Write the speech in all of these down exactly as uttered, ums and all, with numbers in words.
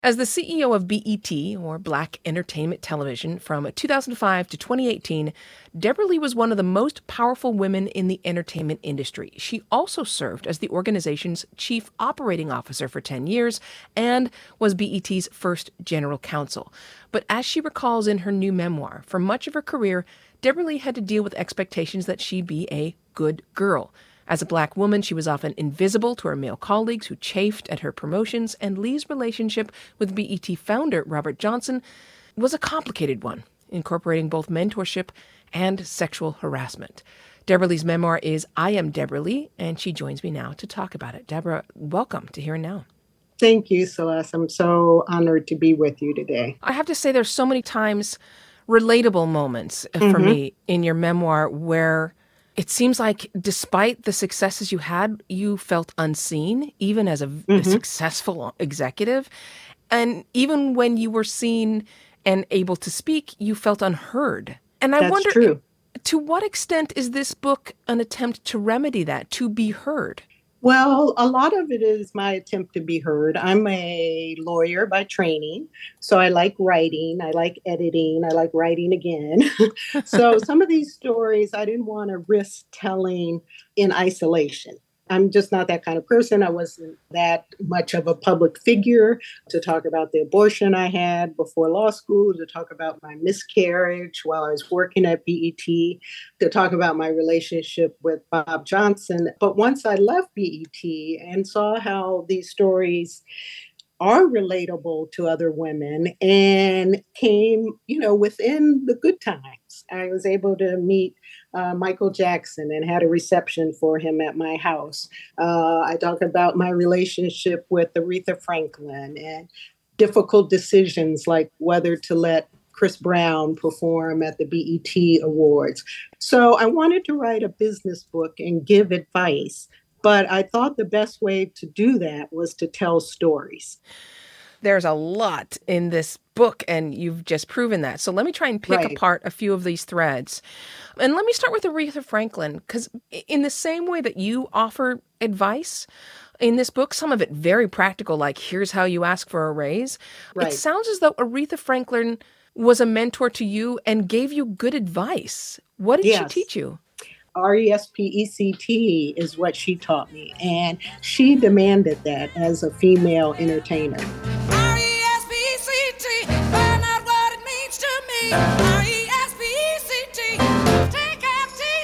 As the C E O of B E T, or Black Entertainment Television, from two thousand five to twenty eighteen, Deborah Lee was one of the most powerful women in the entertainment industry. She also served as the organization's chief operating officer for ten years and was B E T's first general counsel. But as she recalls in her new memoir, for much of her career, Deborah Lee had to deal with expectations that she be a good girl. As a Black woman, she was often invisible to her male colleagues who chafed at her promotions, and Lee's relationship with B E T founder Robert Johnson was a complicated one, incorporating both mentorship and sexual harassment. Deborah Lee's memoir is I Am Deborah Lee, and she joins me now to talk about it. Deborah, welcome to Here and Now. Thank you, Celeste. I'm so honored to be with you today. I have to say there's so many times relatable moments for Mm-hmm. me in your memoir where it seems like despite the successes you had, you felt unseen, even as a, Mm-hmm. a successful executive. And even when you were seen and able to speak, you felt unheard. And I That's wonder, true. to what extent is this book an attempt to remedy that, to be heard? Well, a lot of it is my attempt to be heard. I'm a lawyer by training, so I like writing, I like editing, I like writing again. So some of these stories I didn't want to risk telling in isolation. I'm just not that kind of person. I wasn't that much of a public figure to talk about the abortion I had before law school, to talk about my miscarriage while I was working at B E T, to talk about my relationship with Bob Johnson. But once I left B E T and saw how these stories are relatable to other women and came, you know, within the good times. I was able to meet uh, Michael Jackson and had a reception for him at my house. Uh, I talk about my relationship with Aretha Franklin and difficult decisions like whether to let Chris Brown perform at the B E T Awards. So I wanted to write a business book and give advice. But I thought the best way to do that was to tell stories. There's a lot in this book, and you've just proven that. So let me try and pick Right. apart a few of these threads. And let me start with Aretha Franklin, because in the same way that you offer advice in this book, some of it very practical, like here's how you ask for a raise. Right. It sounds as though Aretha Franklin was a mentor to you and gave you good advice. What did she Yes. teach you? R E S P E C T is what she taught me. And she demanded that as a female entertainer. R E S P E C T, find out what it means to me. R E S P E C T, take F T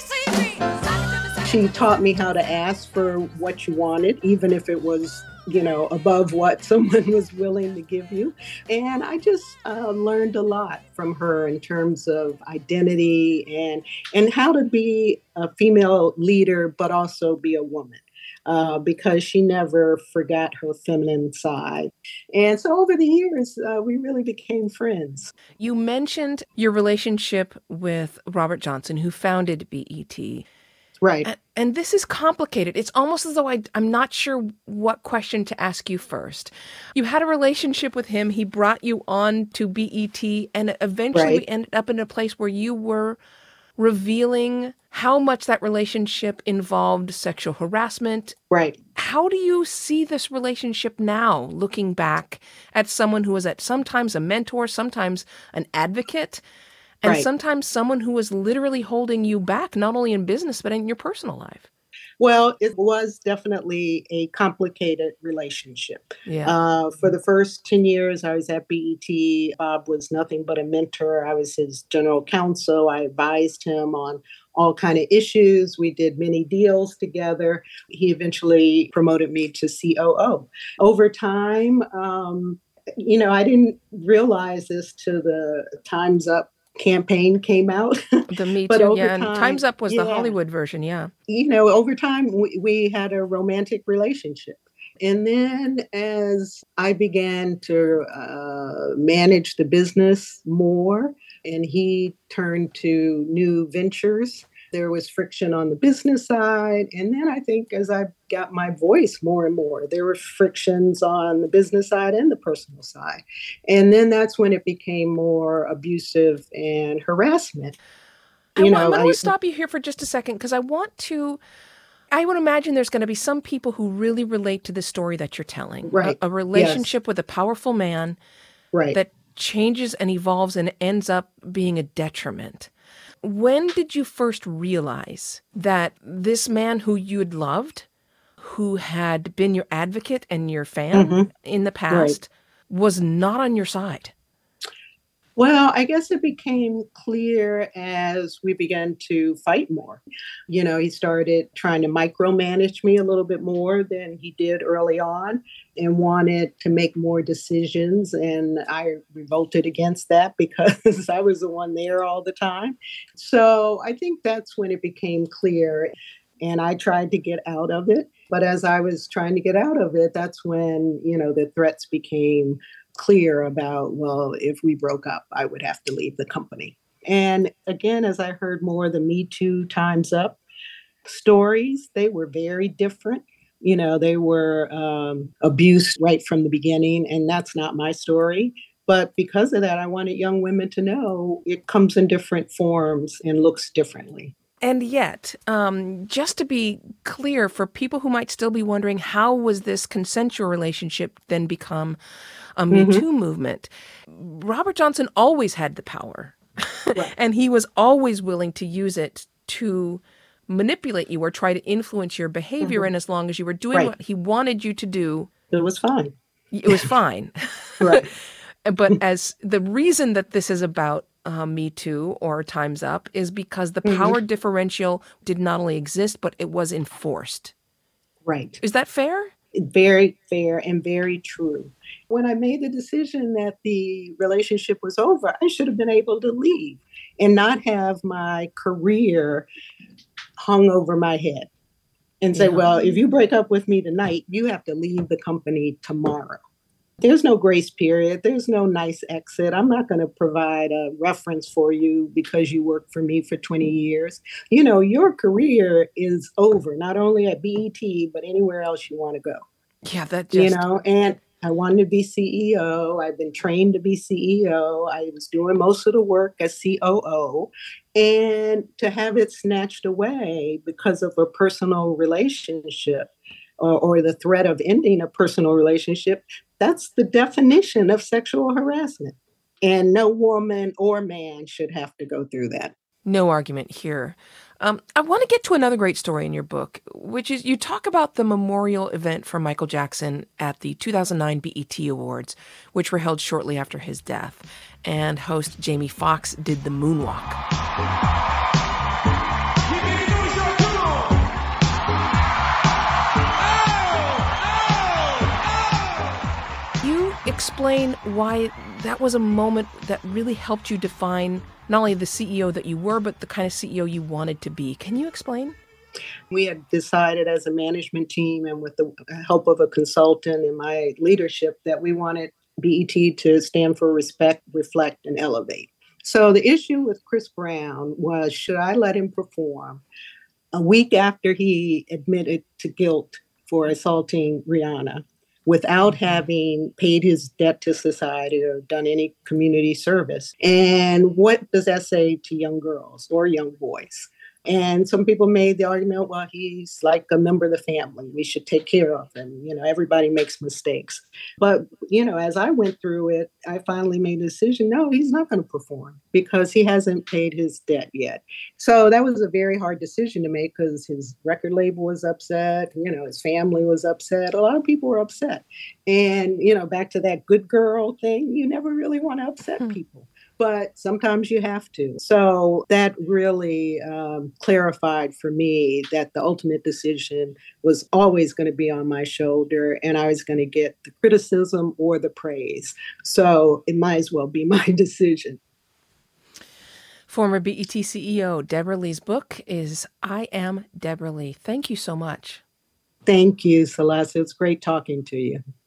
C T. She taught me how to ask for what you wanted, even if it was, you know, above what someone was willing to give you. And I just uh, learned a lot from her in terms of identity and and how to be a female leader, but also be a woman. Uh, because she never forgot her feminine side. And so over the years, uh, we really became friends. You mentioned your relationship with Robert Johnson, who founded B E T. Right. And, and this is complicated. It's almost as though I, I'm not sure what question to ask you first. You had a relationship with him. He brought you on to B E T, and eventually Right. we ended up in a place where you were revealing how much that relationship involved sexual harassment. Right. How do you see this relationship now, looking back at someone who was at sometimes a mentor, sometimes an advocate, and Right. sometimes someone who was literally holding you back, not only in business, but in your personal life? Well, it was definitely a complicated relationship. Yeah. Uh, for the first ten years I was at B E T, Bob was nothing but a mentor. I was his general counsel. I advised him on all kind of issues. We did many deals together. He eventually promoted me to C O O. Over time, um, you know, I didn't realize this till the Time's Up campaign came out. The Me But Too, over yeah. And time, Time's Up was the yeah. Hollywood version, yeah. You know, over time, we, we had a romantic relationship. And then as I began to uh, manage the business more, and he turned to new ventures, there was friction on the business side. And then I think as I got my voice more and more, there were frictions on the business side and the personal side. And then that's when it became more abusive and harassment. I You want, I'm know, going I, to stop you here for just a second because I want to I would imagine there's going to be some people who really relate to the story that you're telling. Right. A, a Yes. relationship with a powerful man Right. that changes and evolves and ends up being a detriment. When did you first realize that this man who you'd loved, who had been your advocate and your fan hmm in the Right. past, was not on your side? Well, I guess it became clear as we began to fight more. You know, he started trying to micromanage me a little bit more than he did early on and wanted to make more decisions. And I revolted against that because I was the one there all the time. So I think that's when it became clear. And I tried to get out of it. But as I was trying to get out of it, that's when, you know, the threats became clear about, well, if we broke up, I would have to leave the company. And again, as I heard more of the Me Too Time's Up stories, they were very different. You know, they were um, abused right from the beginning, and that's not my story. But because of that, I wanted young women to know it comes in different forms and looks differently. And yet, um, just to be clear, for people who might still be wondering, how was this consensual relationship then become a Me hmm Too movement? Robert Johnson always had the power, Right. and he was always willing to use it to manipulate you or try to influence your behavior. hmm And as long as you were doing Right. what he wanted you to do, It was fine. it was fine. Right. But as the reason that this is about uh, Me Too or Time's Up is because the hmm power differential did not only exist, but it was enforced. Right. Is that fair? Very fair and very true. When I made the decision that the relationship was over, I should have been able to leave and not have my career hung over my head and say, Yeah. well, if you break up with me tonight, you have to leave the company tomorrow. There's no grace period. There's no nice exit. I'm not going to provide a reference for you because you worked for me for twenty years. You know, your career is over, not only at B E T, but anywhere else you want to go. Yeah, that You just, know, and I wanted to be C E O. I've been trained to be C E O. I was doing most of the work as C O O. And to have it snatched away because of a personal relationship or, or the threat of ending a personal relationship, that's the definition of sexual harassment. And no woman or man should have to go through that. no argument here. Um, I want to get to another great story in your book, which is you talk about the memorial event for Michael Jackson at the two thousand nine B E T Awards, which were held shortly after his death. And host Jamie Foxx did the moonwalk. You explain why that was a moment that really helped you define not only the C E O that you were, but the kind of C E O you wanted to be. Can you explain? We had decided as a management team and with the help of a consultant and my leadership that we wanted B E T to stand for respect, reflect, and elevate. So the issue with Chris Brown was, should I let him perform a week after he admitted to guilt for assaulting Rihanna without having paid his debt to society or done any community service? And what does that say to young girls or young boys? And some people made the argument, well, he's like a member of the family. We should take care of him. You know, everybody makes mistakes. But, you know, as I went through it, I finally made a decision, no, he's not going to perform because he hasn't paid his debt yet. So that was a very hard decision to make because his record label was upset. You know, his family was upset. A lot of people were upset. And, you know, back to that good girl thing, you never really want to upset Hmm. people. But sometimes you have to. So that really um, clarified for me that the ultimate decision was always going to be on my shoulder and I was going to get the criticism or the praise. So it might as well be my decision. Former B E T C E O Deborah Lee's book is I Am Deborah Lee. Thank you so much. Thank you, Celeste. It's great talking to you.